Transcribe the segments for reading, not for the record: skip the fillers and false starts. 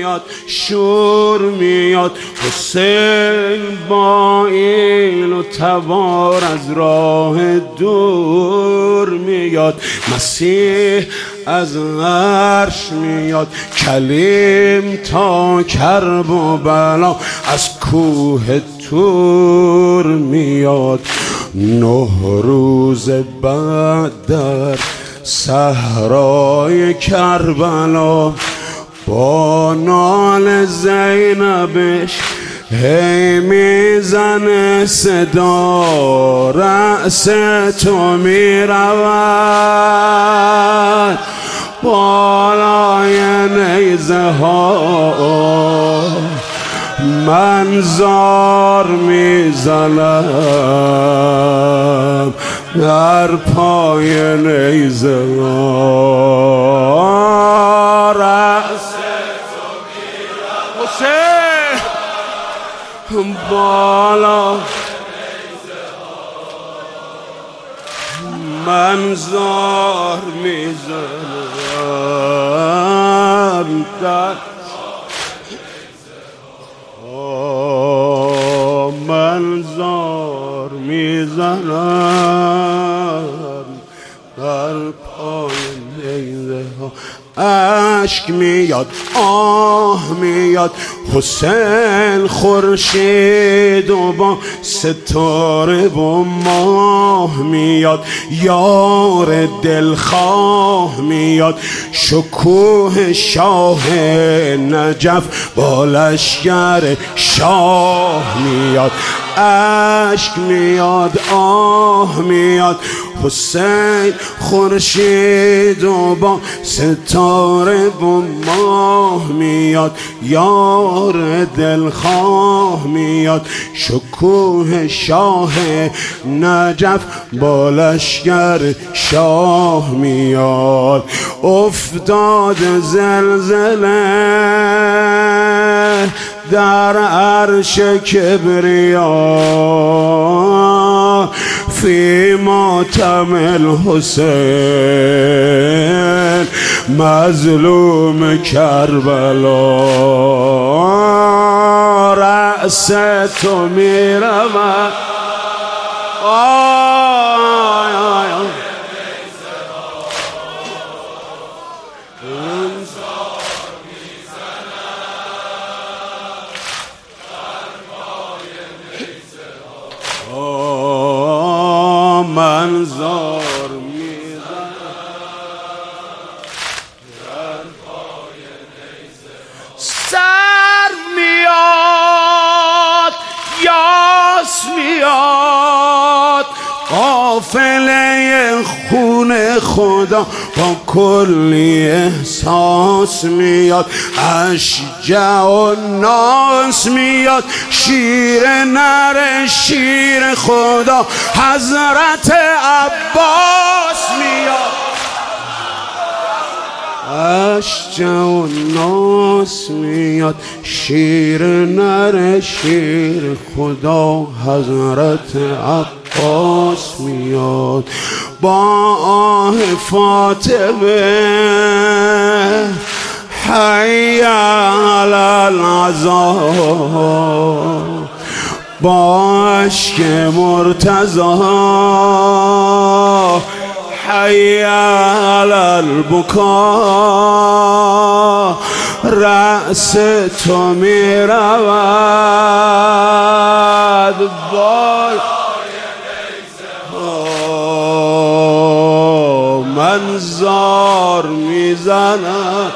میاد شور میاد، حسین با ایل و تبار از راه دور میاد، مسیح از عرش میاد، کلیم تا کرب و بلا از کوه طور میاد. 9 روز بعد در صحرای کربلا با نال زینبش هی میزنه صدا، رأس تو میرود بالای نیزه ها، من زار میزنم در پای نیزه ها، رأس تو میرود حسین بالا من زار میزنم در من زار میزنم در پای نیزه ها. اشک میاد آه میاد، حسین خورشید و با ستاره و ماه میاد، یار دلخواه میاد، شکوه شاه نجف با لشکر شاه میاد. اشک میاد آه میاد، حسین خورشید و با ستاره و ماه میاد، یار دلخواه میاد، شکوه شاه نجف با لشکر شاه میاد. افتاد زلزله در عرش کبریا، فی ماتم الحسین مظلوم کربلا، رأس تو میرود من زار میزنم سر میاد یاس میاد، قافله خون خدا با کلی احساس میاد، اشجع و ناس میاد، شیر نر شیر خدا حضرت عباس میاد، اشجع و ناس میاد، شیر نر شیر خدا حضرت عباس میاد، با آه فاطمه حی علی العزا، با اشک مرتضی حی علی البکا، رأس تو میرود بال من زار میزنم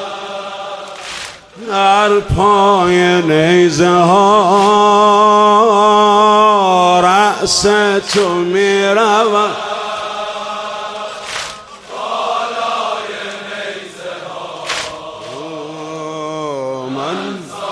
در پای نیزه ها، رأس تو میرود بالای نیزه ها، من